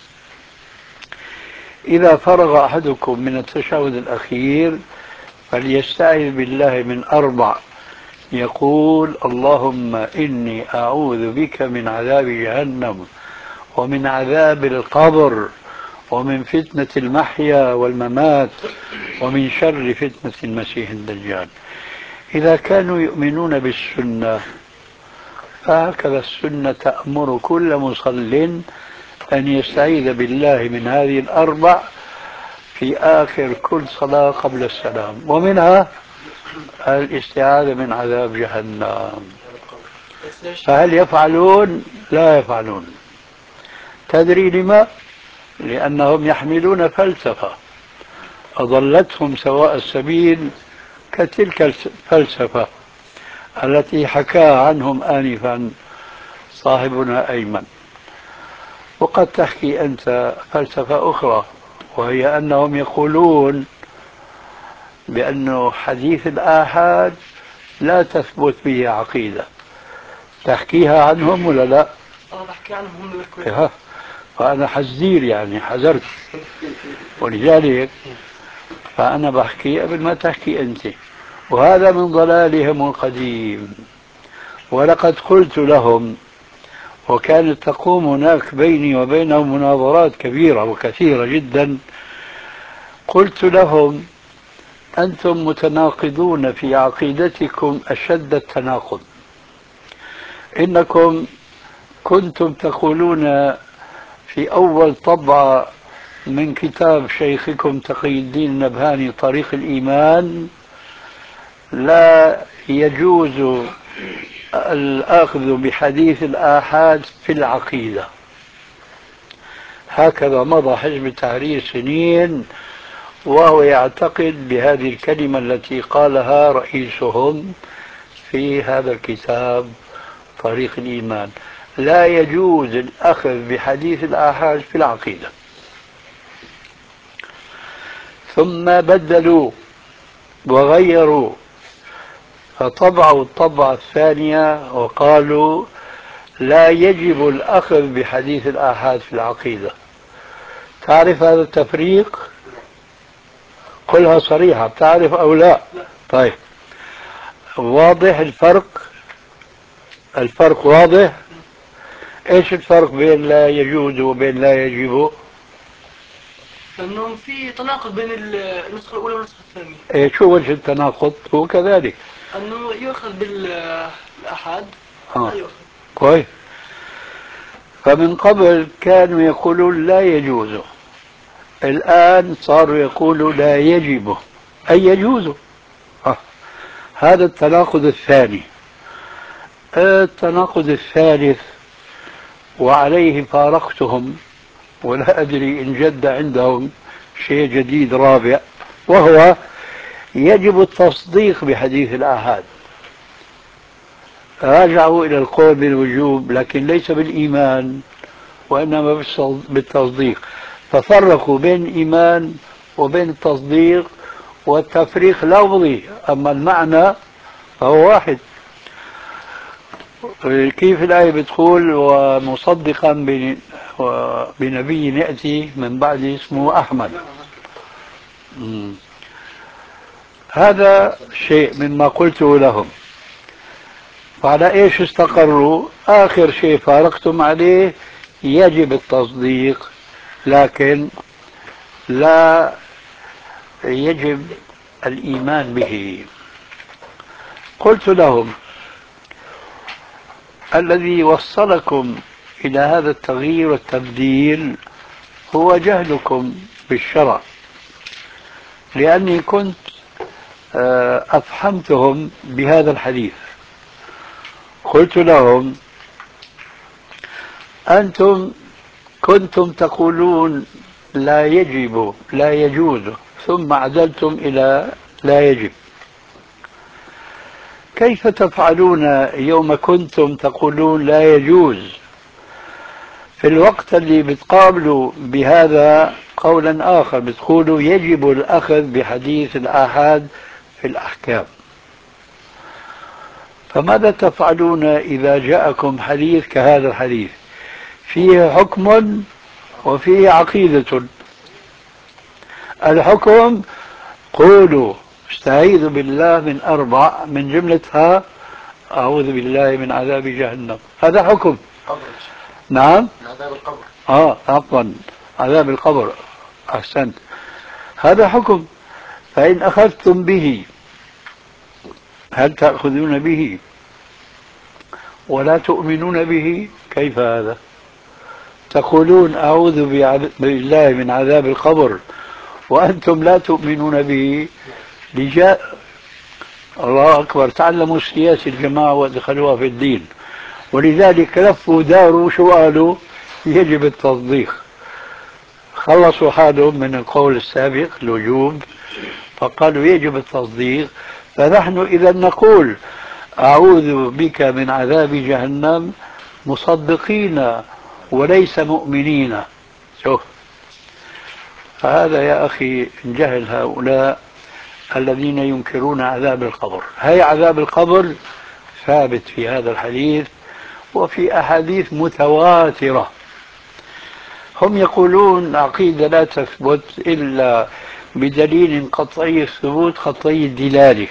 إذا فرغ أحدكم من التشهد الأخير فليستعذ بالله من 4، يقول: اللهم إني أعوذ بك من عذاب جهنم ومن عذاب القبر ومن فتنة المحيا والممات ومن شر فتنة المسيح الدجال. إذا كانوا يؤمنون بالسنة فهكذا السنة تأمر كل مصل أن يستعيذ بالله من هذه 4 في آخر كل صلاة قبل السلام، ومنها الاستعاذة من عذاب جهنم. فهل يفعلون؟ لا يفعلون. تدري لما؟ لأنهم يحملون فلسفة أضلتهم سواء السبيل، كتلك الفلسفة التي حكاها عنهم آنفا صاحبنا أيمن. وقد تحكي أنت فلسفة أخرى، وهي أنهم يقولون بأن حديث الآحاد لا تثبت به عقيدة. تحكيها عنهم ولا لا؟ بحكي عنهم. فأنا حذير، يعني حذرت، ولذلك فأنا بحكي قبل ما تحكي أنت. وهذا من ضلالهم القديم. ولقد قلت لهم، وكانت تقوم هناك بيني وبينهم مناظرات كبيرة وكثيرة جدا، قلت لهم: أنتم متناقضون في عقيدتكم أشد التناقض. إنكم كنتم تقولون في أول طبعة من كتاب شيخكم تقي الدين النبهاني طريق الإيمان: لا يجوز الأخذ بحديث الآحاد في العقيدة. هكذا مضى حزب التحرير سنين وهو يعتقد بهذه الكلمة التي قالها رئيسهم في هذا الكتاب طريق الإيمان: لا يجوز الأخذ بحديث الآحاد في العقيدة. ثم بدلوا وغيروا فطبعوا الطبعة الثانية وقالوا لا يجب الأخذ بحديث الآحاد في العقيدة. تعرف هذا التفريق؟ قلها صريحة، بتعرف أو لا؟ طيب، واضح الفرق؟ الفرق واضح؟ ايش الفرق بين لا يجوز وبين لا يجب؟ لأنه في تناقض بين النسخة الأولى والنسخة الثانية. إيه شو وجه التناقض؟ هو كذلك أنه يؤخذ بالآحاد لا يؤخذ. كويس. فمن قبل كانوا يقولون لا يجوز، الآن صاروا يقولوا لا يجب أي يجوز. هذا التناقض الثاني. التناقض الثالث وعليه فارقتهم، ولا أدري إن جد عندهم شيء جديد رابع، وهو يجب التصديق بحديث الآحاد. راجعوا إلى القول بالوجوب لكن ليس بالإيمان وإنما بالتصديق، ففرقوا بين الإيمان وبين التصديق، والتفريق لفظي أما المعنى فهو واحد. كيف الآية بتقول ومصدقا بنبي يأتي من بعد اسمه أحمد؟ هذا شيء مما قلته لهم. فعلى ايش استقروا؟ آخر شيء فارقتم عليه يجب التصديق لكن لا يجب الإيمان به. قلت لهم الذي وصلكم إلى هذا التغيير والتبديل هو جهلكم بالشرع، لأني كنت أفحمتهم بهذا الحديث. قلت لهم أنتم كنتم تقولون لا يجب لا يجوز ثم عدلتم إلى لا يجب، كيف تفعلون يوم كنتم تقولون لا يجوز في الوقت اللي بتقابلوا بهذا قولا آخر بتقولوا يجب الأخذ بحديث الآحاد في الأحكام؟ فماذا تفعلون إذا جاءكم حديث كهذا الحديث فيه حكم وفيه عقيدة؟ الحكم قولوا استعيذ بالله من 4 من جملتها أعوذ بالله من عذاب جهنم، هذا حكم. نعم، عذاب القبر. عفوا، عذاب القبر، أحسنت، هذا حكم. فإن أخذتم به هل تأخذون به ولا تؤمنون به؟ كيف هذا؟ تقولون أعوذ بالله من عذاب القبر وأنتم لا تؤمنون به. لجاء الله أكبر، تعلموا سياسة الجماعة ودخلوها في الدين، ولذلك لفوا داروا شو قالوا؟ يجب التصديق. خلصوا حالهم من القول السابق الوجوب فقالوا يجب التصديق. فنحن إذا نقول أعوذ بك من عذاب جهنم مصدقين وليس مؤمنين. شوف، فهذا يا أخي جهل هؤلاء الذين ينكرون عذاب القبر. هي عذاب القبر ثابت في هذا الحديث وفي أحاديث متواترة. هم يقولون عقيدة لا تثبت إلا بدليل قطعي الثبوت قطعي الدلالة،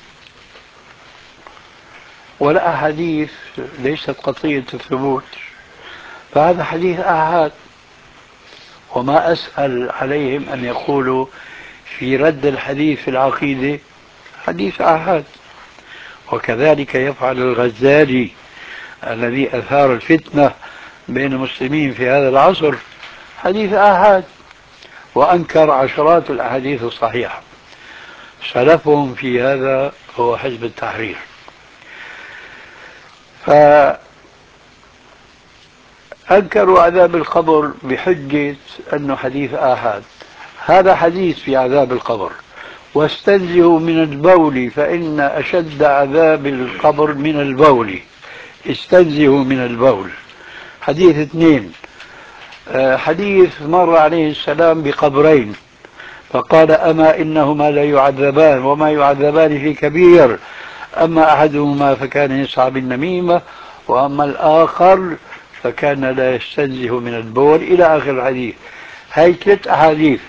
ولا أحاديث ليست قطعية الثبوت، فهذا حديث آحاد. وما أسهل عليهم أن يقولوا في رد الحديث في العقيدة حديث آحاد. وكذلك يفعل الغزالي الذي أثار الفتنة بين المسلمين في هذا العصر، حديث آحاد، وأنكر عشرات الأحاديث الصحيحة. سلفهم في هذا هو حزب التحرير. فأنكروا عذاب القبر بحجة أنه حديث آحاد. هذا حديث في عذاب القبر. واستنزهوا من البول فإن أشد عذاب القبر من البول. استنزهوا من البول. حديث اثنين. حديث مر عليه السلام بقبرين فقال أما إنهما لا يعذبان وما يعذبان في كبير، أما أحدهما فكان يسعى بالنميمة وأما الآخر فكان لا يستنزه من البول إلى آخر الحديث. هاي 3 أحاديث.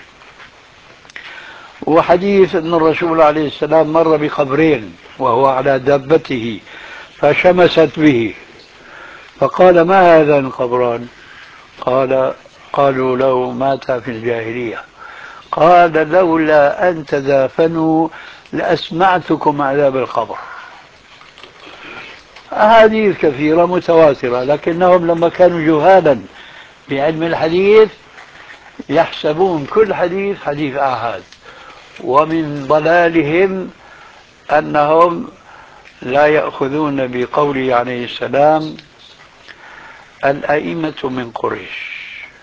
وحديث أن الرسول عليه السلام مر بقبرين وهو على دابته فشمست به فقال ما هذان القبران؟ قالوا له مات في الجاهلية. قال لولا أن تدافنوا لأسمعتكم عذاب القبر. أحاديث كثيرة متواترة، لكنهم لما كانوا جهالا بعلم الحديث يحسبون كل حديث حديث آحاد. ومن ضلالهم أنهم لا يأخذون بقوله عليه السلام الأئمة من قريش،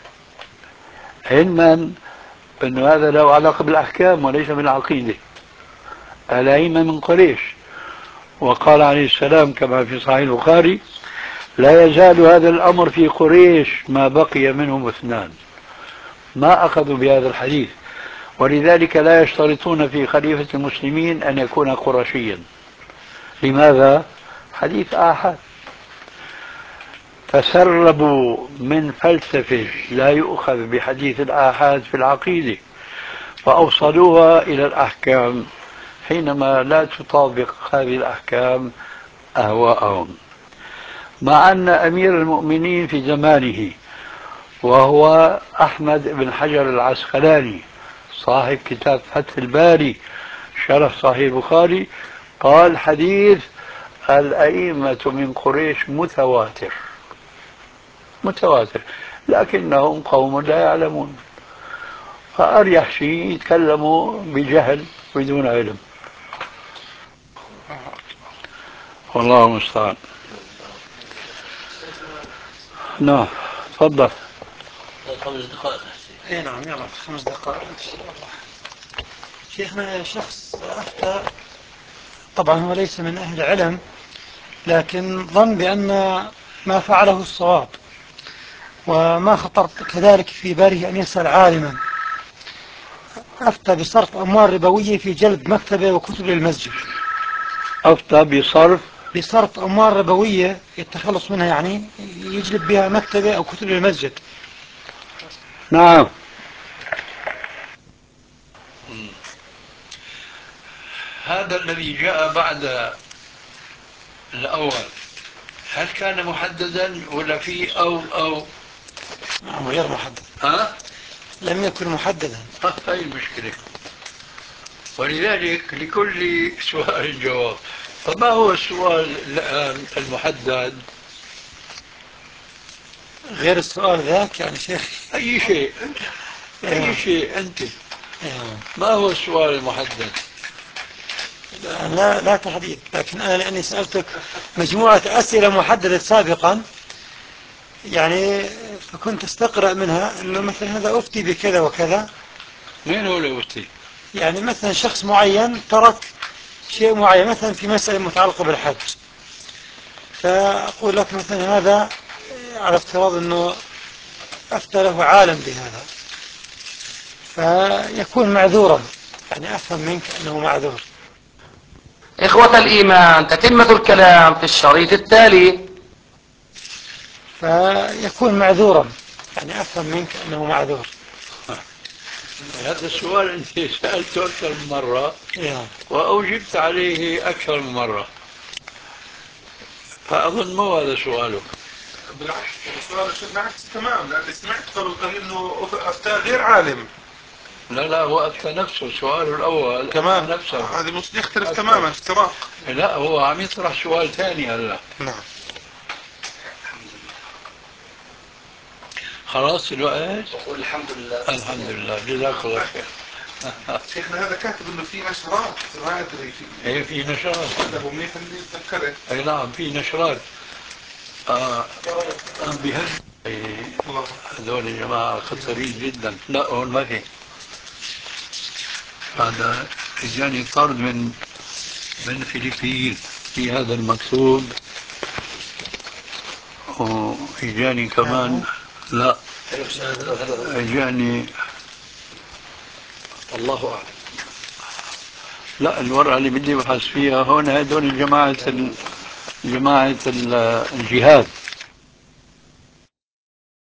علما أن هذا له علاقة بالأحكام وليس بالعقيدة. الأئمة من قريش. وقال عليه السلام كما في صحيح البخاري لا يزال هذا الأمر في قريش ما بقي منهم 2. ما أخذوا بهذا الحديث، ولذلك لا يشترطون في خليفة المسلمين أن يكون قرشيا. لماذا؟ حديث آحاد. تسربوا من فلسفة لا يؤخذ بحديث الآحاد في العقيدة فأوصلوها إلى الأحكام حينما لا تطابق هذه الأحكام أهواءهم. مع أن أمير المؤمنين في زمانه وهو أحمد بن حجر العسقلاني صاحب كتاب فتح الباري شرح صحيح البخاري قال حديث الأئمة من قريش متواتر، لكنهم قوم لا يعلمون، فأريح شيء يتكلموا بجهل بدون علم. والله المستعان. نعم تفضل. 5 دقائق. اي نعم يلا 5 دقائق ان شاء الله. شيخنا شخص افتى، طبعا هو ليس من اهل العلم لكن ظن بان ما فعله الصواب، وما خطر كذلك في باله ان يسأل عالما. افتى بصرف اموال ربوية في جلب مكتبة وكتب للمسجد. أفتى بصرف أموال ربوية يتخلص منها، يعني يجلب بها مكتبة أو كتب للمسجد. نعم. هذا الذي جاء بعد الأول هل كان محددا ولا في أو نعم غير محدد. لم يكن محددا. هاي المشكلة. ولذلك لكل سؤال جواب. فما هو السؤال الآن المحدد؟ غير السؤال ذاك يعني شيخ. أي شيء أنت. ما هو السؤال المحدد؟ لا تحديد، لكن أنا لأني سألتك مجموعة أسئلة محددة سابقا يعني فكنت استقرأ منها أنه مثلا هذا أفتي بكذا وكذا. مين هو اللي أفتي؟ يعني مثلا شخص معين ترك شيء معين مثلا في مسألة متعلقة بالحج، فأقول لك مثلا هذا على افتراض أنه أفتى له عالم بهذا فيكون معذورا، يعني أفهم منك أنه معذور. إخوة الإيمان، تتمة الكلام في الشريط التالي. فيكون معذورا، يعني أفهم منك أنه معذور. هذا السؤال أنت سألته أكثر من مرة وأجبت عليه أكثر من مرة، فأظن مو هذا سؤالك. بالعكس سؤال بالعكس تمام، لأني سمعت قال إنه أفتى غير عالم. لا هو أفتى نفسه سؤاله الأول كمان نفسه. هذا مش يختلف تماما افتراق. لا هو عم يطرح سؤال ثاني هلا. نعم. خلاص الوقت. والحمد لله. الحمد لله جزاك الله خير. شيخنا هذا كاتب انه في نشرات، ما ادري في نشرات. هذا هو منيح اللي تذكرت. اي نعم في نشرات هذول الجماعة خطرين جدا. لا هون ما في. هذا اجاني طرد من الفلبين في هذا المكتوب، واجاني كمان. لا اجاني الله اعلم. لا الورقة اللي بدي ابحث فيها هون هدول جماعة الجهاد.